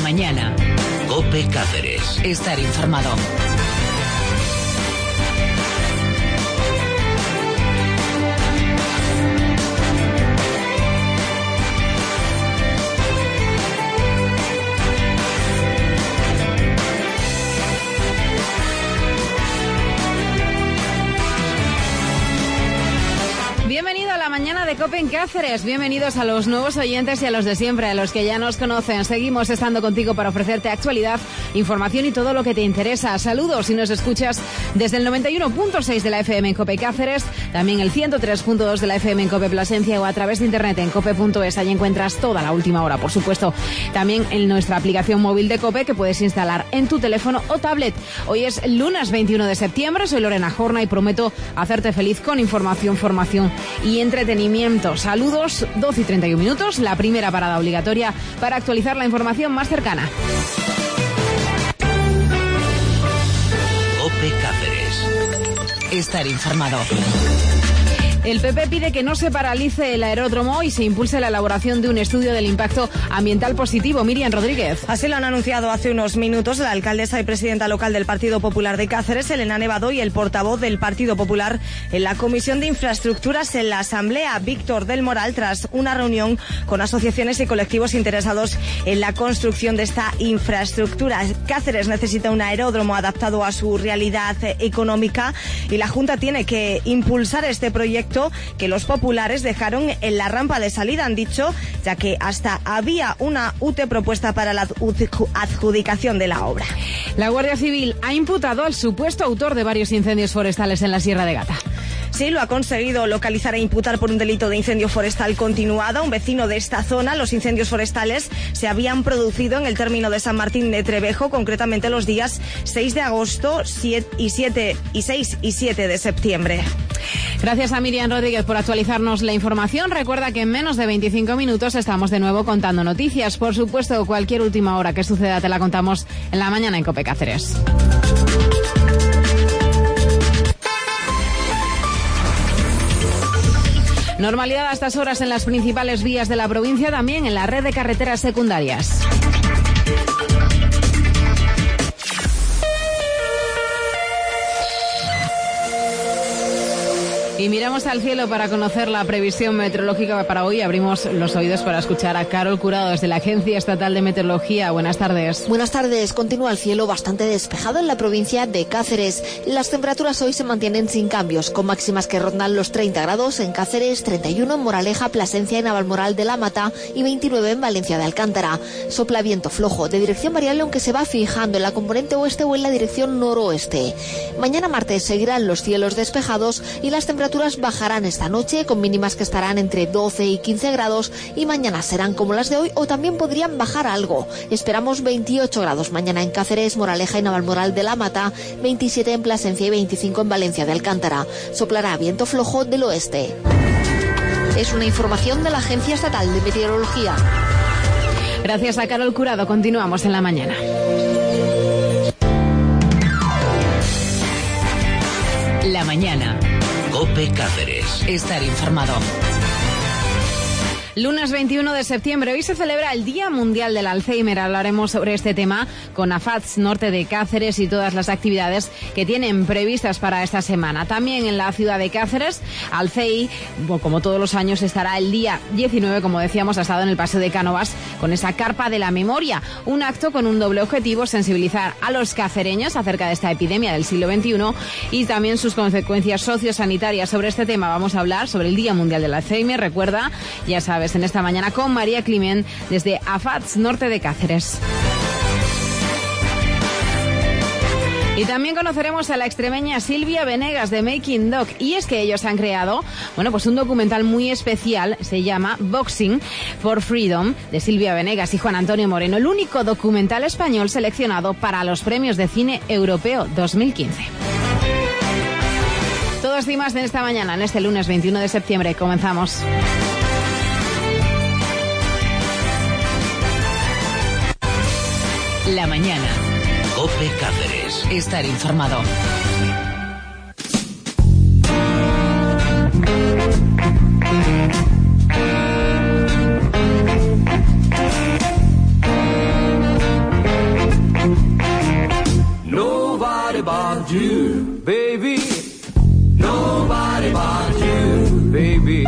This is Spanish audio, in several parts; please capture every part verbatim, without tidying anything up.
mañana. COPE Cáceres. Estar informado. Bienvenido a la mañana de COPE en Cáceres. Bienvenidos a los nuevos oyentes y a los de siempre, a los que ya nos conocen. Seguimos estando contigo para ofrecerte actualidad, información y todo lo que te interesa. Saludos si nos escuchas desde el noventa y uno punto seis de la F M en COPE Cáceres, también el ciento tres punto dos de la F M en COPE Plasencia o a través de internet en cope punto es. Allí encuentras toda la última hora, por supuesto. También en nuestra aplicación móvil de COPE que puedes instalar en tu teléfono o tablet. Hoy es lunes veintiuno de septiembre. Soy Lorena Jorna y prometo hacerte feliz con información, formación y entretenimiento. Saludos, doce y treinta y un minutos, la primera parada obligatoria para actualizar la información más cercana. COPE Cáceres. Estar informado. El P P pide que no se paralice el aeródromo y se impulse la elaboración de un estudio del impacto ambiental positivo. Miriam Rodríguez. Así lo han anunciado hace unos minutos la alcaldesa y presidenta local del Partido Popular de Cáceres, Elena Nevado, y el portavoz del Partido Popular en la Comisión de Infraestructuras en la Asamblea, Víctor del Moral, tras una reunión con asociaciones y colectivos interesados en la construcción de esta infraestructura. Cáceres necesita un aeródromo adaptado a su realidad económica y la Junta tiene que impulsar este proyecto que los populares dejaron en la rampa de salida, han dicho, ya que hasta había una U T E propuesta para la adjudicación de la obra. La Guardia Civil ha imputado al supuesto autor de varios incendios forestales en la Sierra de Gata. Sí, lo ha conseguido localizar e imputar por un delito de incendio forestal continuado a un vecino de esta zona. Los incendios forestales se habían producido en el término de San Martín de Trevejo, concretamente los días seis de agosto y siete y seis y siete de septiembre. Gracias a Miriam Rodríguez por actualizarnos la información. Recuerda que en menos de veinticinco minutos estamos de nuevo contando noticias. Por supuesto, cualquier última hora que suceda te la contamos en la mañana en COPE Cáceres. Normalidad a estas horas en las principales vías de la provincia, también en la red de carreteras secundarias. Y miramos al cielo para conocer la previsión meteorológica para hoy. Abrimos los oídos para escuchar a Carol Curado desde la Agencia Estatal de Meteorología. Buenas tardes. Buenas tardes. Continúa el cielo bastante despejado en la provincia de Cáceres. Las temperaturas hoy se mantienen sin cambios, con máximas que rondan los treinta grados en Cáceres, treinta y uno en Moraleja, Plasencia y Navalmoral de la Mata y veintinueve en Valencia de Alcántara. Sopla viento flojo de dirección variable, aunque se va fijando en la componente oeste o en la dirección noroeste. Mañana martes seguirán los cielos despejados y las temperaturas bajarán esta noche, con mínimas que estarán entre doce y quince grados, y mañana serán como las de hoy o también podrían bajar algo. Esperamos veintiocho grados mañana en Cáceres, Moraleja y Navalmoral de la Mata, veintisiete en Plasencia y veinticinco en Valencia de Alcántara. Soplará viento flojo del oeste. Es una información de la Agencia Estatal de Meteorología. Gracias a Carol Curado. Continuamos en la mañana. La mañana. COPE Cáceres. Estar informado. Lunes veintiuno de septiembre, hoy se celebra el Día Mundial del Alzheimer. Hablaremos sobre este tema con AFADS Norte de Cáceres y todas las actividades que tienen previstas para esta semana. También en la ciudad de Cáceres, Alcei, como todos los años, estará el día diecinueve, como decíamos, ha estado en el Paseo de Cánovas con esa carpa de la memoria. Un acto con un doble objetivo: sensibilizar a los cacereños acerca de esta epidemia del siglo veintiuno y también sus consecuencias sociosanitarias. Sobre este tema vamos a hablar, sobre el Día Mundial del Alzheimer. Recuerda, ya sabes, en esta mañana con María Climent desde AFADS Norte de Cáceres. Y también conoceremos a la extremeña Silvia Venegas de Making Doc. Y es que ellos han creado, bueno, pues un documental muy especial, se llama Boxing for Freedom, de Silvia Venegas y Juan Antonio Moreno, el único documental español seleccionado para los Premios de Cine Europeo dos mil quince. Todo esto y más en esta mañana, en este lunes veintiuno de septiembre. Comenzamos. La mañana. COPE Cáceres. Estar informado. Nobody but you, baby. Nobody but you, baby.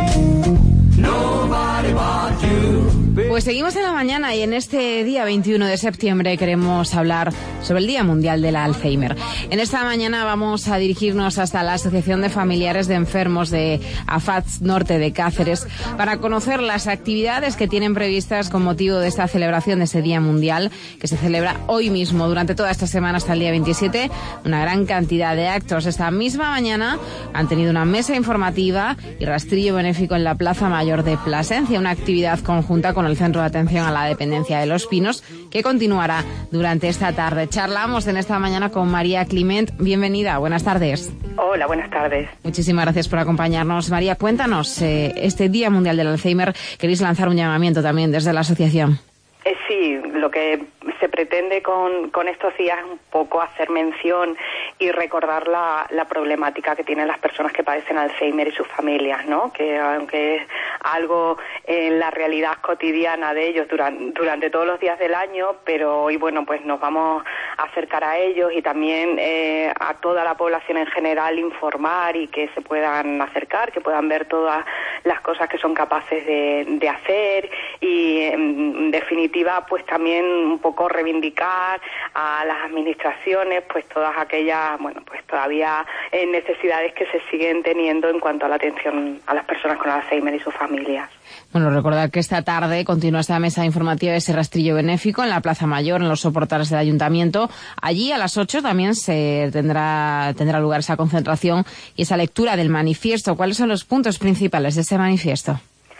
Nobody but you. Pues seguimos en la mañana y en este día veintiuno de septiembre queremos hablar sobre el Día Mundial del Alzheimer. En esta mañana vamos a dirigirnos hasta la Asociación de Familiares de Enfermos de A F A D S Norte de Cáceres para conocer las actividades que tienen previstas con motivo de esta celebración de ese Día Mundial que se celebra hoy mismo durante toda esta semana hasta el día veintisiete. Una gran cantidad de actos. Esta misma mañana han tenido una mesa informativa y rastrillo benéfico en la Plaza Mayor de Plasencia, una actividad conjunta con el Centro de Atención a la Dependencia de Los Pinos, que continuará durante esta tarde. Charlamos en esta mañana con María Climent. Bienvenida, buenas tardes. Hola, buenas tardes. Muchísimas gracias por acompañarnos. María, cuéntanos, eh, este Día Mundial del Alzheimer, queréis lanzar un llamamiento también desde la asociación. Eh, sí, lo que se pretende con, con estos días es un poco hacer mención y recordar la, la problemática que tienen las personas que padecen Alzheimer y sus familias, ¿no? Que aunque es algo en la realidad cotidiana de ellos durante, durante todos los días del año, pero hoy, bueno, pues nos vamos a acercar a ellos y también eh, a toda la población en general informar y que se puedan acercar, que puedan ver todas las cosas que son capaces de, de hacer y, en definitiva, pues también un poco reivindicar a las administraciones, pues todas aquellas, bueno, pues todavía eh, necesidades que se siguen teniendo en cuanto a la atención a las personas con Alzheimer y sus familias. Bueno, recordar que esta tarde continúa esta mesa informativa, ese rastrillo benéfico en la Plaza Mayor, en los soportales del Ayuntamiento. Allí a las ocho también se tendrá, tendrá lugar esa concentración y esa lectura del manifiesto. ¿Cuáles son los puntos principales de ese manifiesto?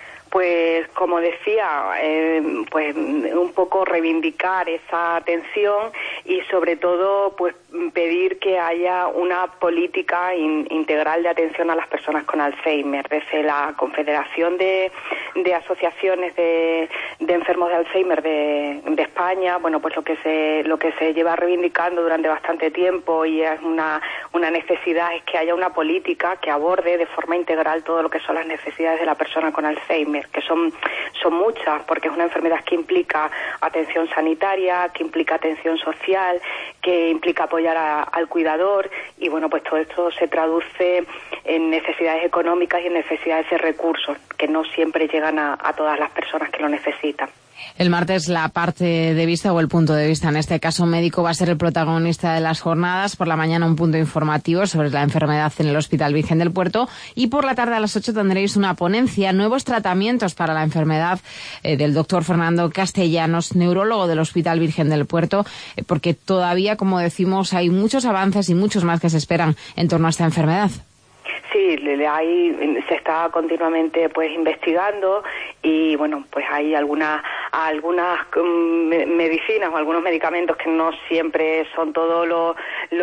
Pues, como decía, eh, pues un poco reivindicar esa atención y, sobre todo, pues pedir que haya una política in, integral de atención a las personas con Alzheimer. Desde la Confederación de, de Asociaciones de, de Enfermos de Alzheimer de, de España, bueno, pues lo que se lo que se lleva reivindicando durante bastante tiempo y es una una necesidad es que haya una política que aborde de forma integral todo lo que son las necesidades de la persona con Alzheimer, que son son muchas, porque es una enfermedad que implica atención sanitaria, que implica atención social, que implica apoyar a, al cuidador y, bueno, pues todo esto se traduce en necesidades económicas y en necesidades de recursos que no siempre llegan a, a todas las personas que lo necesitan. El martes la parte de vista o el punto de vista, en este caso médico, va a ser el protagonista de las jornadas. Por la mañana un punto informativo sobre la enfermedad en el Hospital Virgen del Puerto y por la tarde a las ocho tendréis una ponencia, nuevos tratamientos para la enfermedad eh, del doctor Fernando Castellanos, neurólogo del Hospital Virgen del Puerto, eh, porque todavía, como decimos, hay muchos avances y muchos más que se esperan en torno a esta enfermedad. Sí, hay, se está continuamente pues investigando y, bueno, pues hay algunas algunas um, medicinas o algunos medicamentos que no siempre son todo lo,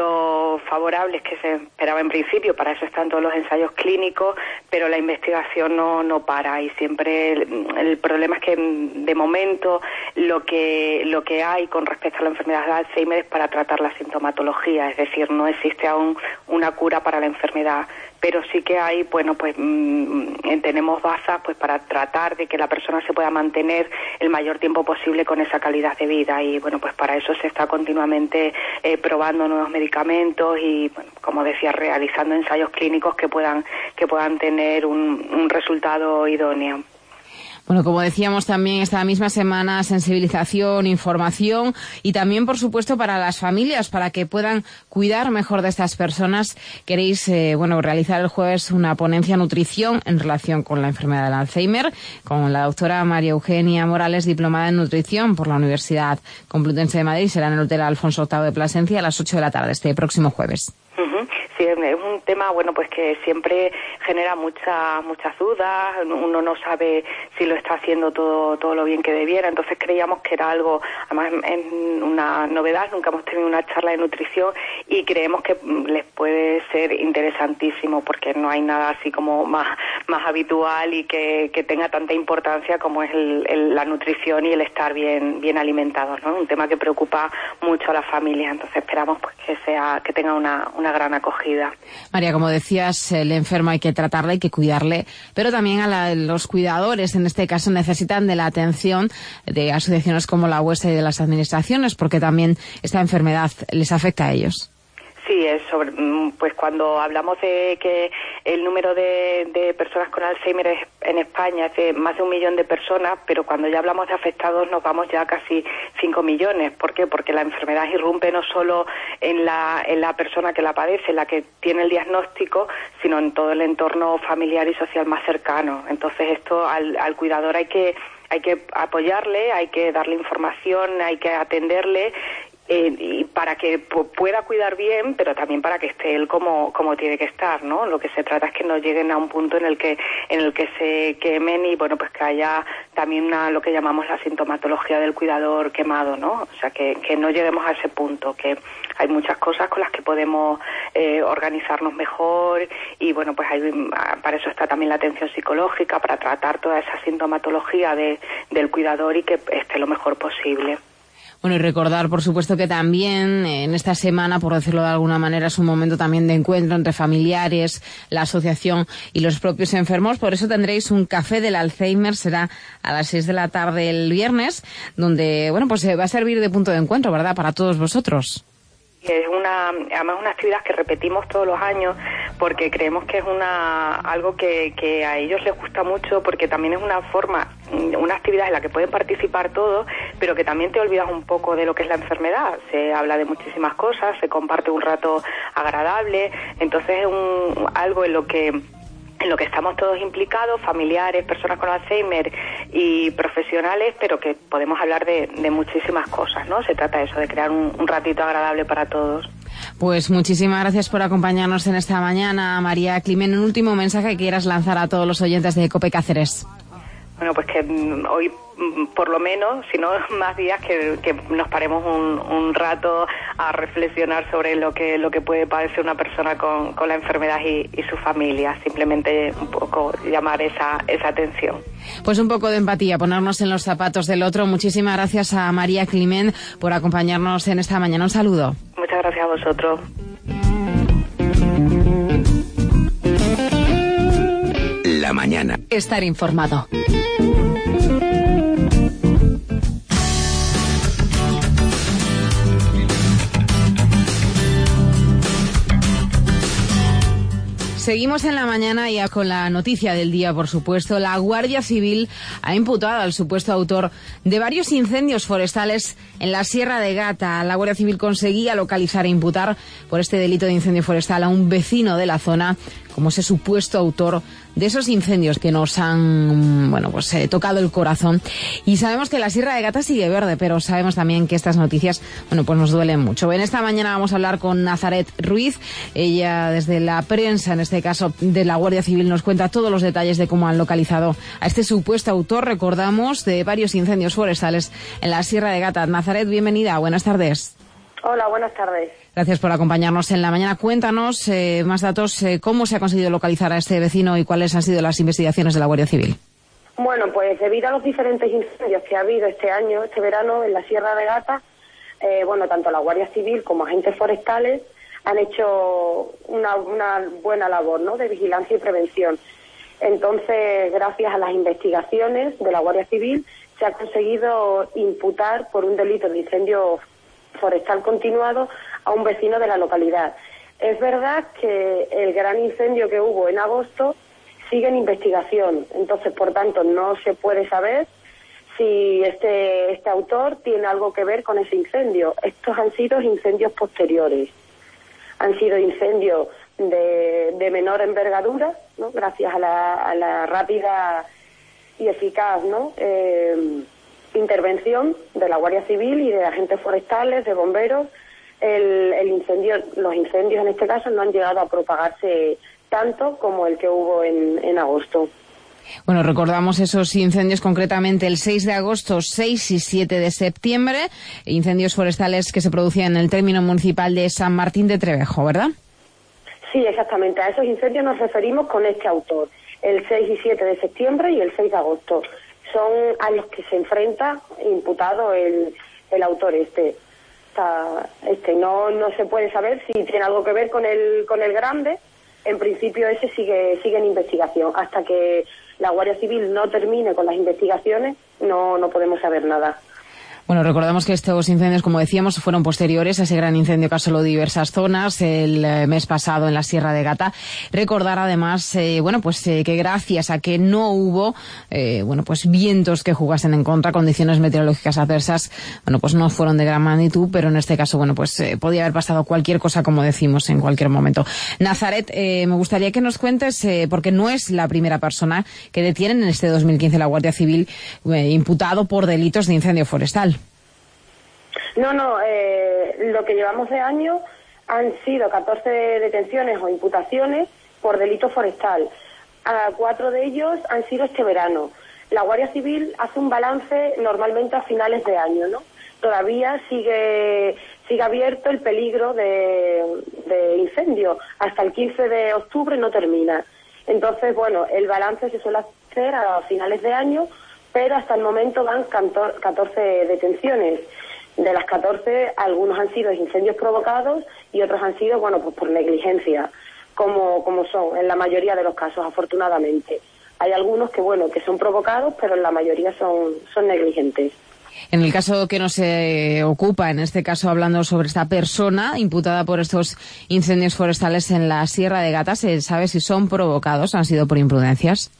lo favorables que se esperaba en principio. Para eso están todos los ensayos clínicos, pero la investigación no no para y siempre el, el problema es que de momento lo que lo que hay con respecto a la enfermedad de Alzheimer es para tratar la sintomatología, es decir, no existe aún una cura para la enfermedad, pero sí que hay, bueno, pues mmm, tenemos bazas pues para tratar de que la persona se pueda mantener el mayor tiempo posible con esa calidad de vida y, bueno, pues para eso se está continuamente eh, probando nuevos medicamentos y, bueno, como decía, realizando ensayos clínicos que puedan que puedan tener un, un resultado idóneo. Bueno, como decíamos también esta misma semana, sensibilización, información y también, por supuesto, para las familias, para que puedan cuidar mejor de estas personas. Queréis, eh, bueno, realizar el jueves una ponencia nutrición en relación con la enfermedad del Alzheimer con la doctora María Eugenia Morales, diplomada en nutrición por la Universidad Complutense de Madrid. Será en el Hotel Alfonso octavo de Plasencia a las ocho de la tarde, este próximo jueves. Uh-huh. Sí, es un tema, bueno, pues que siempre genera muchas muchas dudas, uno no sabe si lo está haciendo todo todo lo bien que debiera, entonces creíamos que era algo, además es una novedad, nunca hemos tenido una charla de nutrición y creemos que les puede ser interesantísimo porque no hay nada así como más más habitual y que, que tenga tanta importancia como es el, el, la nutrición y el estar bien bien alimentados, ¿no? Un tema que preocupa mucho a las familias, entonces esperamos pues que sea que tenga una, una gran acogida. María, como decías, el enfermo hay que tratarle, hay que cuidarle, pero también a la, los cuidadores, en este caso, necesitan de la atención de asociaciones como la vuestra y de las administraciones, porque también esta enfermedad les afecta a ellos. Sí, es sobre, pues cuando hablamos de que el número de, de personas con Alzheimer es, en España es de más de un millón de personas, pero cuando ya hablamos de afectados nos vamos ya a casi cinco millones. ¿Por qué? Porque la enfermedad irrumpe no solo en la, en la persona que la padece, en la que tiene el diagnóstico, sino en todo el entorno familiar y social más cercano. Entonces esto al, al cuidador hay que hay que apoyarle, hay que darle información, hay que atenderle, eh, y para que pu- pueda cuidar bien, pero también para que esté él como como tiene que estar, ¿no? Lo que se trata es que no lleguen a un punto en el que en el que se quemen y bueno, pues que haya también una, lo que llamamos la sintomatología del cuidador quemado, ¿no? O sea, que, que no lleguemos a ese punto, que hay muchas cosas con las que podemos eh, organizarnos mejor y bueno, pues hay, para eso está también la atención psicológica, para tratar toda esa sintomatología de, del cuidador y que esté lo mejor posible. Bueno, y recordar, por supuesto, que también en esta semana, por decirlo de alguna manera, es un momento también de encuentro entre familiares, la asociación y los propios enfermos. Por eso tendréis un café del Alzheimer, será a las seis de la tarde el viernes, donde, bueno, pues se va a servir de punto de encuentro, ¿verdad?, para todos vosotros. Es una, además una actividad que repetimos todos los años porque creemos que es una algo que, que a ellos les gusta mucho, porque también es una forma, una actividad en la que pueden participar todos, pero que también te olvidas un poco de lo que es la enfermedad. Se habla de muchísimas cosas, se comparte un rato agradable, entonces es un, algo en lo que en lo que estamos todos implicados, familiares, personas con Alzheimer y profesionales, pero que podemos hablar de, de muchísimas cosas, ¿no? Se trata de eso, de crear un, un ratito agradable para todos. Pues muchísimas gracias por acompañarnos en esta mañana, María Climent. Un último mensaje que quieras lanzar a todos los oyentes de COPE Cáceres. Bueno, pues que mm, hoy, mm, por lo menos, si no más días, que, que nos paremos un, un rato a reflexionar sobre lo que lo que puede padecer una persona con, con la enfermedad y, y su familia. Simplemente un poco llamar esa, esa atención. Pues un poco de empatía, ponernos en los zapatos del otro. Muchísimas gracias a María Climent por acompañarnos en esta mañana. Un saludo. Muchas gracias a vosotros. La mañana. Estar informado. Seguimos en la mañana ya con la noticia del día, por supuesto. La Guardia Civil ha imputado al supuesto autor de varios incendios forestales en la Sierra de Gata. La Guardia Civil conseguía localizar e imputar por este delito de incendio forestal a un vecino de la zona como ese supuesto autor de esos incendios que nos han, bueno, pues eh, tocado el corazón. Y sabemos que la Sierra de Gata sigue verde, pero sabemos también que estas noticias, bueno, pues nos duelen mucho. En esta mañana vamos a hablar con Nazaret Ruiz. Ella, desde la prensa, en este caso de la Guardia Civil, nos cuenta todos los detalles de cómo han localizado a este supuesto autor, recordamos, de varios incendios forestales en la Sierra de Gata. Nazaret, bienvenida, buenas tardes. Hola, buenas tardes. Gracias por acompañarnos en la mañana. Cuéntanos eh, más datos, eh, cómo se ha conseguido localizar a este vecino y cuáles han sido las investigaciones de la Guardia Civil. Bueno, pues debido a los diferentes incendios que ha habido este año, este verano, en la Sierra de Gata, eh, bueno, tanto la Guardia Civil como agentes forestales han hecho una, una buena labor, ¿no?, de vigilancia y prevención. Entonces, gracias a las investigaciones de la Guardia Civil, se ha conseguido imputar por un delito de incendio forestal continuado a un vecino de la localidad. Es verdad que el gran incendio que hubo en agosto sigue en investigación, entonces, por tanto, no se puede saber si este, este autor tiene algo que ver con ese incendio. Estos han sido incendios posteriores, han sido incendios de, de menor envergadura, ¿no?, gracias a la, a la rápida y eficaz, ¿no?, eh, intervención de la Guardia Civil y de agentes forestales, de bomberos. El, el incendio, los incendios en este caso no han llegado a propagarse tanto como el que hubo en, en agosto. Bueno, recordamos esos incendios concretamente el seis de agosto, seis y siete de septiembre, incendios forestales que se producían en el término municipal de San Martín de Trevejo, ¿verdad? Sí, exactamente. A esos incendios nos referimos con este autor, el seis y siete de septiembre y el seis de agosto. Son a los que se enfrenta imputado el, el autor este. Este no no se puede saber si tiene algo que ver con el con el grande. En principio ese sigue sigue en investigación. Hasta que la Guardia Civil no termine con las investigaciones, no no podemos saber nada. Bueno, recordamos que estos incendios, como decíamos, fueron posteriores a ese gran incendio que asoló diversas zonas el eh, mes pasado en la Sierra de Gata. Recordar además, eh, bueno, pues eh, que gracias a que no hubo, eh, bueno, pues vientos que jugasen en contra, condiciones meteorológicas adversas, bueno, pues no fueron de gran magnitud, pero en este caso, bueno, pues eh, podía haber pasado cualquier cosa, como decimos, en cualquier momento. Nazaret, eh, me gustaría que nos cuentes, eh, porque no es la primera persona que detienen en este dos mil quince la Guardia Civil eh, imputado por delitos de incendio forestal. No, no, eh, lo que llevamos de año han sido catorce detenciones o imputaciones por delito forestal. A cuatro de ellos han sido este verano. La Guardia Civil hace un balance normalmente a finales de año, ¿no? Todavía sigue sigue abierto el peligro de, de incendio. Hasta el quince de octubre no termina. Entonces, bueno, el balance se suele hacer a finales de año, pero hasta el momento van catorce detenciones. De las catorce, algunos han sido incendios provocados y otros han sido, bueno, pues por negligencia, como, como son en la mayoría de los casos, afortunadamente. Hay algunos que, bueno, que son provocados, pero en la mayoría son, son negligentes. En el caso que nos eh, ocupa, en este caso hablando sobre esta persona imputada por estos incendios forestales en la Sierra de Gata, ¿se sabe si son provocados, han sido por imprudencias?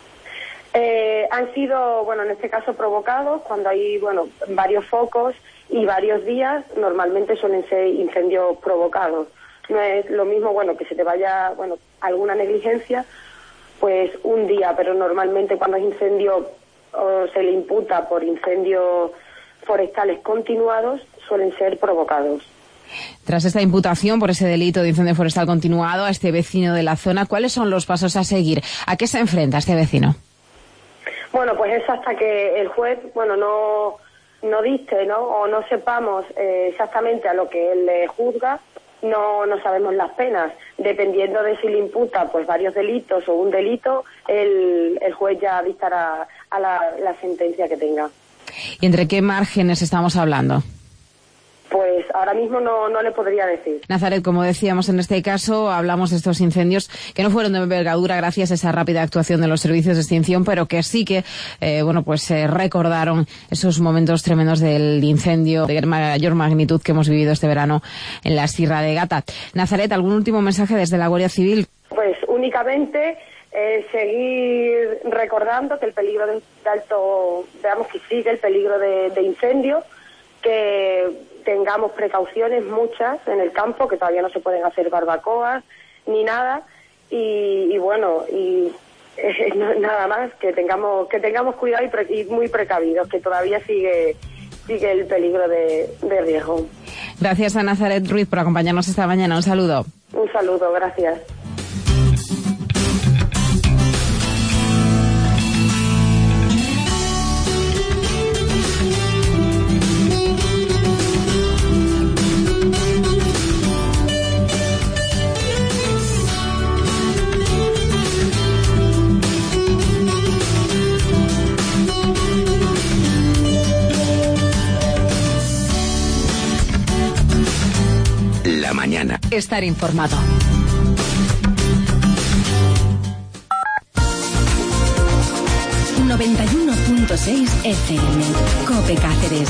Eh, han sido, bueno, en este caso provocados cuando hay, bueno, varios focos y varios días, normalmente suelen ser incendios provocados. No es lo mismo, bueno, que se te vaya, bueno, alguna negligencia, pues un día, pero normalmente cuando es incendio o se le imputa por incendios forestales continuados, suelen ser provocados. Tras esta imputación por ese delito de incendio forestal continuado a este vecino de la zona, ¿cuáles son los pasos a seguir? ¿A qué se enfrenta este vecino? Bueno, pues es hasta que el juez, bueno, no, no dicte, ¿no? O no sepamos eh, exactamente a lo que él le juzga, no, no sabemos las penas. Dependiendo de si le imputa pues varios delitos o un delito, el, el juez ya dictará a la, la sentencia que tenga. ¿Y entre qué márgenes estamos hablando? Pues ahora mismo no, no le podría decir. Nazaret, como decíamos en este caso, hablamos de estos incendios que no fueron de envergadura gracias a esa rápida actuación de los servicios de extinción, pero que sí que, eh, bueno, pues eh, recordaron esos momentos tremendos del incendio de mayor magnitud que hemos vivido este verano en la Sierra de Gata. Nazaret, ¿algún último mensaje desde la Guardia Civil? Pues únicamente eh, seguir recordando que el peligro de, de alto, veamos que sigue el peligro de, de incendio, que tengamos precauciones muchas en el campo, que todavía no se pueden hacer barbacoas ni nada, y, y bueno, y eh, nada más, que tengamos que tengamos cuidado y, pre, y muy precavidos, que todavía sigue sigue el peligro de, de riesgo. Gracias a Nazaret Ruiz por acompañarnos esta mañana. Un saludo. Un saludo, gracias. La mañana. Estar informado. noventa y uno punto seis F M. COPE Cáceres.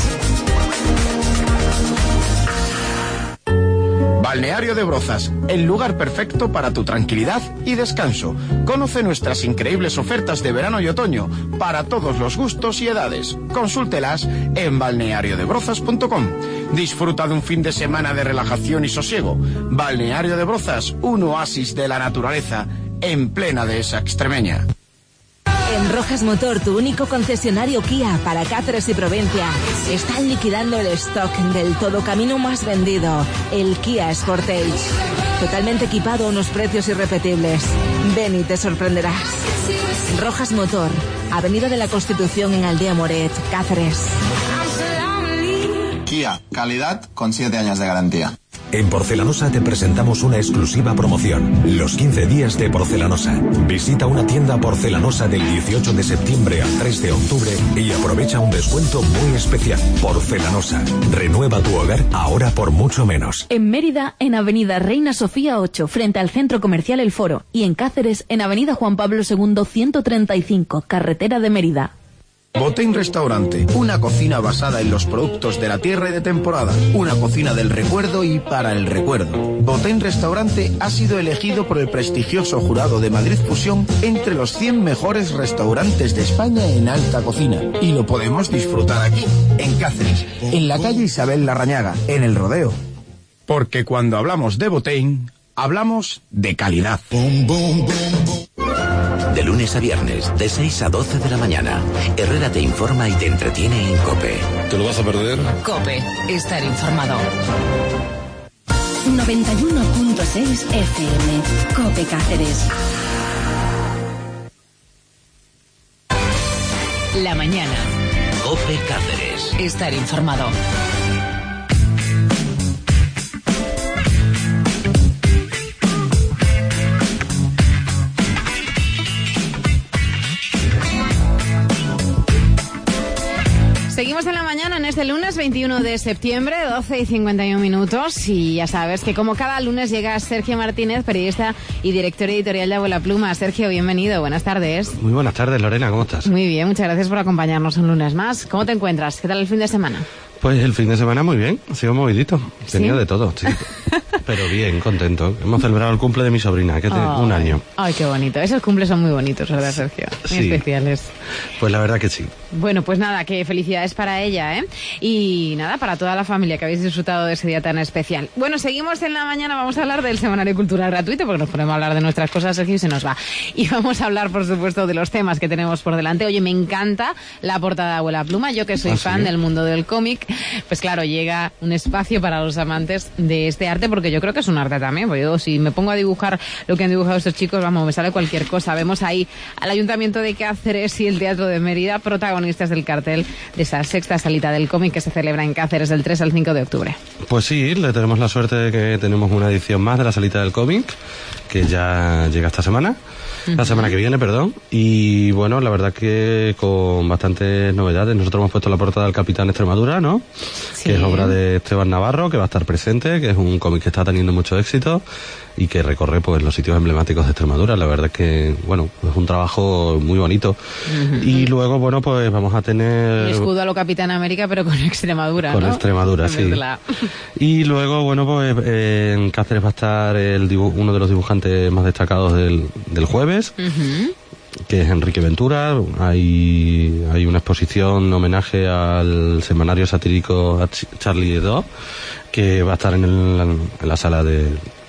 Balneario de Brozas, el lugar perfecto para tu tranquilidad y descanso. Conoce nuestras increíbles ofertas de verano y otoño para todos los gustos y edades. Consúltelas en balneario de brozas punto com. Disfruta de un fin de semana de relajación y sosiego. Balneario de Brozas, un oasis de la naturaleza en plena dehesa extremeña. En Rojas Motor, tu único concesionario Kia para Cáceres y Provincia, están liquidando el stock del todocamino más vendido, el Kia Sportage. Totalmente equipado a unos precios irrepetibles. Ven y te sorprenderás. Rojas Motor, Avenida de la Constitución en Aldea Moret, Cáceres. Kia, calidad con siete años de garantía. En Porcelanosa te presentamos una exclusiva promoción. Los quince días de Porcelanosa. Visita una tienda porcelanosa del dieciocho de septiembre al tres de octubre y aprovecha un descuento muy especial. Porcelanosa. Renueva tu hogar ahora por mucho menos. En Mérida, en Avenida Reina Sofía ocho, frente al Centro Comercial El Foro. Y en Cáceres, en Avenida Juan Pablo segundo ciento treinta y cinco, carretera de Mérida. Botein Restaurante, una cocina basada en los productos de la tierra y de temporada, una cocina del recuerdo y para el recuerdo. Botein Restaurante ha sido elegido por el prestigioso jurado de Madrid Fusión entre los cien mejores restaurantes de España en alta cocina. Y lo podemos disfrutar aquí, en Cáceres, en la calle Isabel Larrañaga, en El Rodeo. Porque cuando hablamos de Botein, hablamos de calidad. De lunes a viernes, de seis a doce de la mañana, Herrera te informa y te entretiene en COPE. ¿Te lo vas a perder? COPE, estar informado. noventa y uno punto seis F M, COPE Cáceres. La mañana. COPE Cáceres. Estar informado. Seguimos en la mañana en este lunes veintiuno de septiembre, doce y cincuenta y un minutos. Y ya sabes que como cada lunes llega Sergio Martínez, periodista y director editorial de Abuela Pluma. Sergio, bienvenido, buenas tardes. Muy buenas tardes, Lorena, ¿cómo estás? Muy bien, muchas gracias por acompañarnos un lunes más. ¿Cómo te encuentras? ¿Qué tal el fin de semana? Pues el fin de semana muy bien, ha sido movidito, he tenido ¿Sí? de todo, sí. Pero bien, contento. Hemos celebrado el cumple de mi sobrina, que tiene Oh, un año. Ay, qué bonito. Esos cumples son muy bonitos, ¿verdad, Sergio? Muy Sí. especiales. Pues la verdad que sí. Bueno, pues nada, que felicidades para ella, ¿eh? Y nada, para toda la familia que habéis disfrutado de ese día tan especial. Bueno, seguimos en la mañana, vamos a hablar del Semanario Cultural Gratuito, porque nos ponemos a hablar de nuestras cosas, Sergio, y se nos va. Y vamos a hablar, por supuesto, de los temas que tenemos por delante. Oye, me encanta la portada de Abuela Pluma, yo que soy ¿Ah, fan sí? del mundo del cómic, pues claro, llega un espacio para los amantes de este arte, porque yo creo que es un arte también, porque yo si me pongo a dibujar lo que han dibujado estos chicos, vamos, me sale cualquier cosa. Vemos ahí al Ayuntamiento de Cáceres y el Teatro de Mérida, protagonistas del cartel de esa sexta salita del cómic que se celebra en Cáceres del tres al cinco de octubre. Pues sí, le tenemos la suerte de que tenemos una edición más de la salita del cómic, que ya llega esta semana, la semana que viene, perdón. Y bueno, la verdad que con bastantes novedades. Nosotros hemos puesto la portada del Capitán Extremadura, ¿no? Sí. Que es obra de Esteban Navarro, que va a estar presente, que es un cómic que está teniendo mucho éxito y que recorre pues los sitios emblemáticos de Extremadura. La verdad es que, bueno, es un trabajo muy bonito. Uh-huh. Y luego, bueno, pues vamos a tener... Un escudo a lo Capitán América, pero con Extremadura, Con ¿no? Extremadura, En vez sí. de la- Y luego, bueno, pues eh, en Cáceres va a estar el dibu- uno de los dibujantes más destacados del, del jueves, Ujú. que es Enrique Ventura. Hay, hay una exposición en homenaje al semanario satírico a Ch- Charlie Hebdo, que va a estar en, el- en la sala de,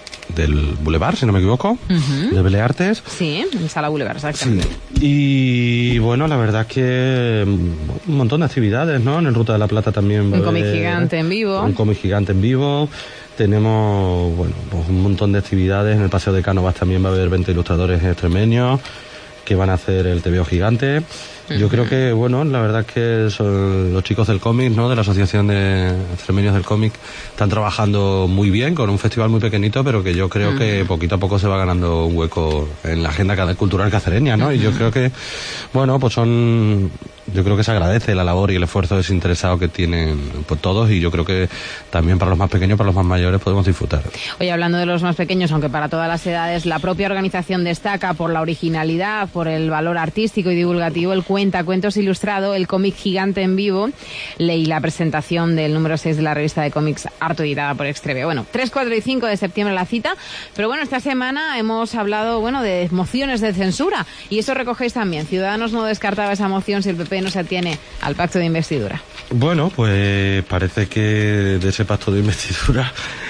del Boulevard, si no me equivoco, Ujú. de Bellas Artes. Sí, en Sala Boulevard, exactamente. Y bueno, la verdad es que mm, un montón de actividades, ¿no? En el Ruta de la Plata también va Un a cómic haber gigante en vivo. Un cómic gigante en vivo. Tenemos, bueno, pues un montón de actividades. En el Paseo de Cánovas también va a haber veinte ilustradores extremeños que van a hacer el tebeo gigante. Yo creo que, bueno, la verdad es que son los chicos del cómic, ¿no? De la Asociación de Extremeños del Cómic, están trabajando muy bien con un festival muy pequeñito, pero que yo creo Ujú. que poquito a poco se va ganando un hueco en la agenda cada- cultural cacereña, ¿no? Y yo creo que, bueno, pues son, yo creo que se agradece la labor y el esfuerzo desinteresado que tienen pues, todos, y yo creo que también para los más pequeños, para los más mayores podemos disfrutar. Oye, hablando de los más pequeños, aunque para todas las edades, la propia organización destaca por la originalidad, por el valor artístico y divulgativo, el cuentacuentos ilustrado, el cómic gigante en vivo, leí la presentación del número seis de la revista de cómics Harto, editada por Extreve. Bueno, tres, cuatro y cinco de septiembre la cita, pero bueno, esta semana hemos hablado, bueno, de mociones de censura, y eso recogéis también. Ciudadanos no descartaba esa moción si el P P no se atiene al pacto de investidura. Bueno, pues parece que de ese pacto de investidura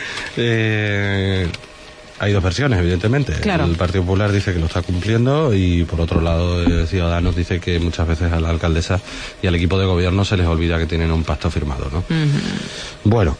eh, hay dos versiones, evidentemente. Claro. El Partido Popular dice que lo está cumpliendo y por otro lado eh, Ciudadanos dice que muchas veces a la alcaldesa y al equipo de gobierno se les olvida que tienen un pacto firmado, ¿no? Bueno,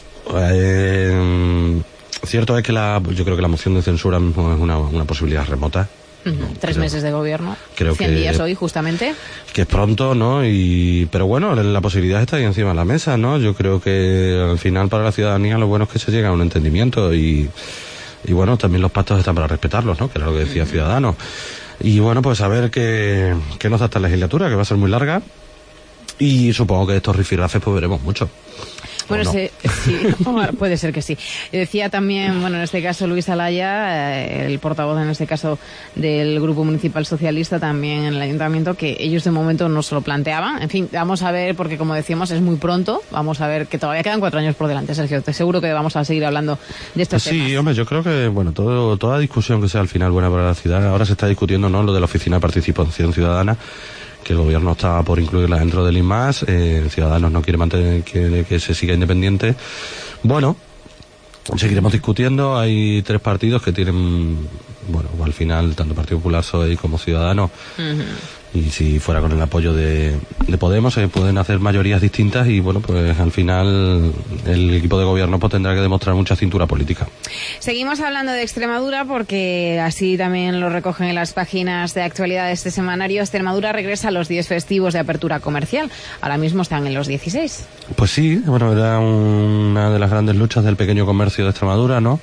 eh, cierto es que la, yo creo que la moción de censura mismo es una, una posibilidad remota. Ujú. Tres creo- meses de gobierno, creo cien que- días hoy justamente. Que es pronto, ¿no? Y pero bueno, la posibilidad está ahí encima de la mesa, ¿no? Yo creo que al final para la ciudadanía lo bueno es que se llega a un entendimiento y, y bueno, también los pactos están para respetarlos, ¿no? Que era lo que decía Ciudadanos. Y bueno, pues a ver qué, qué nos da esta legislatura, que va a ser muy larga, y supongo que de estos rifirrafes pues veremos mucho. Bueno, no? sí, sí, puede ser que sí. Decía también, bueno, en este caso Luis Alaya, eh, el portavoz en este caso del Grupo Municipal Socialista también en el Ayuntamiento, que ellos de momento no se lo planteaban. En fin, vamos a ver, porque como decíamos es muy pronto, vamos a ver que todavía quedan cuatro años por delante, Sergio. Te seguro que vamos a seguir hablando de estos pues temas. Sí, hombre, yo creo que, bueno, todo, toda discusión que sea al final buena para la ciudad, ahora se está discutiendo, ¿no?, lo de la Oficina de Participación Ciudadana, que el gobierno está por incluirla dentro del I M A S, eh, Ciudadanos no quiere mantener que, que se siga independiente. Bueno, seguiremos discutiendo, hay tres partidos que tienen, bueno, al final, tanto Partido Popular, P S O E como Ciudadanos, uh-huh. y si fuera con el apoyo de, de Podemos, se eh, pueden hacer mayorías distintas y, bueno, pues al final el equipo de gobierno pues tendrá que demostrar mucha cintura política. Seguimos hablando de Extremadura porque así también lo recogen en las páginas de actualidad de este semanario. Extremadura regresa a los diez festivos de apertura comercial. Ahora mismo están en los dieciséis. Pues sí, bueno, era una de las grandes luchas del pequeño comercio de Extremadura, ¿no?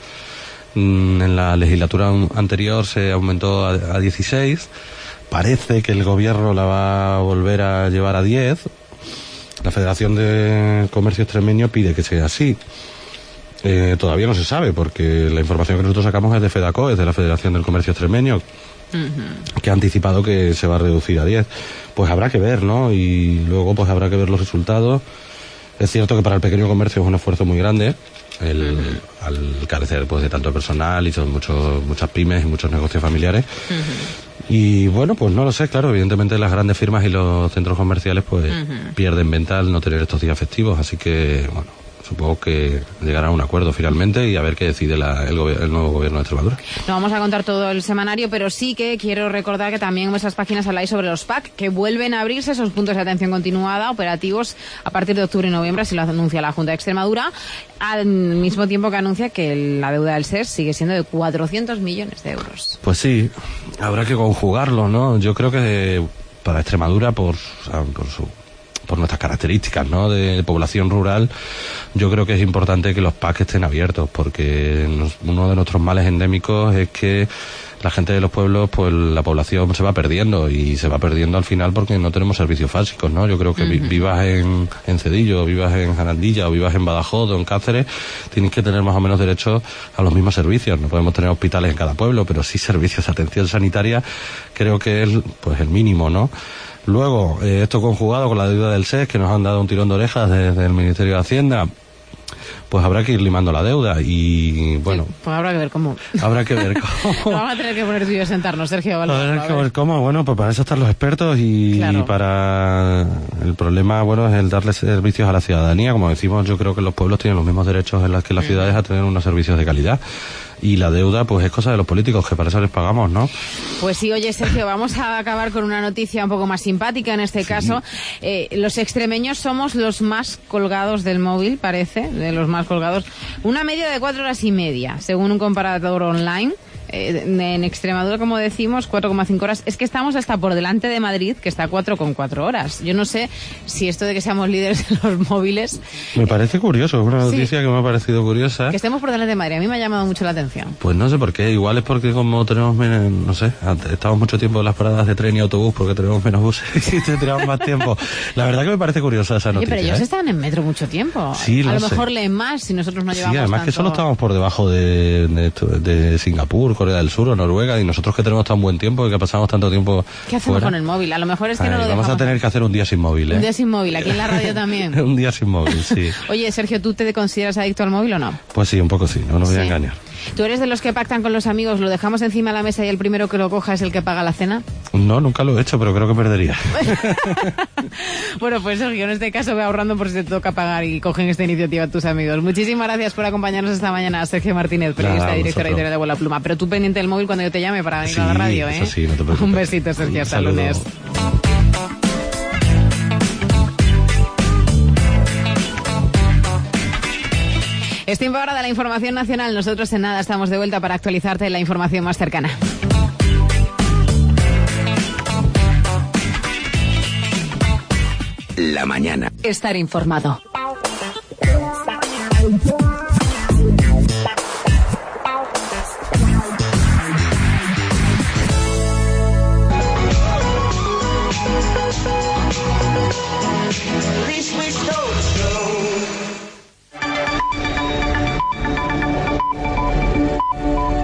En la legislatura anterior se aumentó a, a dieciséis. Parece que el gobierno la va a volver a llevar a diez. La Federación de Comercio Extremeño pide que sea así. Eh, todavía no se sabe, porque la información que nosotros sacamos es de FEDACO, es de la Federación del Comercio Extremeño, uh-huh. que ha anticipado que se va a reducir a diez. Pues habrá que ver, ¿no? Y luego pues habrá que ver los resultados. Es cierto que para el pequeño comercio es un esfuerzo muy grande, el, uh-huh. al carecer pues de tanto personal y son muchos, muchas pymes y muchos negocios familiares. Uh-huh. Y bueno, pues no lo sé, claro, evidentemente las grandes firmas y los centros comerciales pues uh-huh. pierden venta al no tener estos días festivos, así que bueno, supongo que llegará a un acuerdo finalmente y a ver qué decide la, el, gobi- el nuevo gobierno de Extremadura. No vamos a contar todo el semanario, pero sí que quiero recordar que también en vuestras páginas habláis sobre los P A C, que vuelven a abrirse esos puntos de atención continuada, operativos a partir de octubre y noviembre, así lo anuncia la Junta de Extremadura, al mismo tiempo que anuncia que la deuda del S E S sigue siendo de cuatrocientos millones de euros. Pues sí, habrá que conjugarlo, ¿no? Yo creo que para Extremadura, por, por su por nuestras características, ¿no?, de, de población rural, yo creo que es importante que los P A C estén abiertos, porque nos, uno de nuestros males endémicos es que la gente de los pueblos, pues la población se va perdiendo y se va perdiendo al final porque no tenemos servicios básicos, ¿no? Yo creo que uh-huh. vivas en, en Cedillo, vivas en Jarandilla o vivas en Badajoz o en Cáceres, tienes que tener más o menos derecho a los mismos servicios. No podemos tener hospitales en cada pueblo, pero sí servicios de atención sanitaria, creo que es pues el mínimo, ¿no? Luego, eh, esto conjugado con la deuda del S E S, que nos han dado un tirón de orejas desde el Ministerio de Hacienda, pues habrá que ir limando la deuda y, bueno... Sí, pues habrá que ver cómo. Habrá que ver cómo. Vamos a tener que poner tú y yo a sentarnos, Sergio. Vale, habrá que ver cómo, bueno, pues para eso están los expertos y, claro. y para... El problema, bueno, es el darle servicios a la ciudadanía. Como decimos, yo creo que los pueblos tienen los mismos derechos en las que las ciudades a tener unos servicios de calidad. Y la deuda, pues es cosa de los políticos, que para eso les pagamos, ¿no? Pues sí, oye, Sergio, vamos a acabar con una noticia un poco más simpática en este sí. caso. Eh, los extremeños somos los más colgados del móvil, parece, de los más colgados. Una media de cuatro horas y media, según un comparador online. Eh, en Extremadura, como decimos, cuatro coma cinco horas. Es que estamos hasta por delante de Madrid, que está a cuatro coma cuatro horas. Yo no sé si esto de que seamos líderes de los móviles... Me parece curioso, es una noticia sí. que me ha parecido curiosa. Que estemos por delante de Madrid, a mí me ha llamado mucho la atención. Pues no sé por qué, igual es porque como tenemos menos, no sé, estamos mucho tiempo en las paradas de tren y autobús porque tenemos menos buses y tenemos más tiempo. La verdad que me parece curiosa esa noticia. Oye, pero ellos ¿eh? están en metro mucho tiempo. Sí, a lo sé. mejor leen más si nosotros no llevamos Sí, además tanto... que solo estamos por debajo de, de, de Singapur, Corea del Sur o Noruega, y nosotros que tenemos tan buen tiempo y que pasamos tanto tiempo ¿Qué hacemos fuera? Con el móvil? A lo mejor es que Ay, no lo vamos dejamos. a tener que hacer un día sin móvil, ¿eh? Un día sin móvil, aquí en la radio también. Un día sin móvil, sí. Oye, Sergio, ¿tú te consideras adicto al móvil o no? Pues sí, un poco sí, no nos voy sí. a engañar. ¿Tú eres de los que pactan con los amigos, lo dejamos encima de la mesa y el primero que lo coja es el que paga la cena? No, nunca lo he hecho, pero creo que perdería. Bueno, pues Sergio, en este caso ve ahorrando por si te toca pagar y cogen esta iniciativa tus amigos. Muchísimas gracias por acompañarnos esta mañana, Sergio Martínez, periodista y directora editorial de Vuela Pluma. Pero tú pendiente del móvil cuando yo te llame para venir sí, a la radio, ¿eh? Eso sí, no te preocupes. Un besito, Sergio, hasta lunes. Es tiempo ahora de la información nacional. Nosotros en nada estamos de vuelta para actualizarte la información más cercana. La mañana. Estar informado.